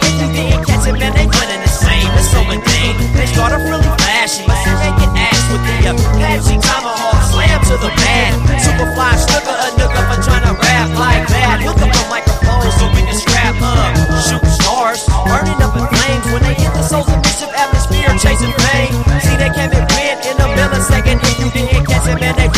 if you didn't catch it, man, they running the same. It's so mundane. They start off really flashy, making ass with the pads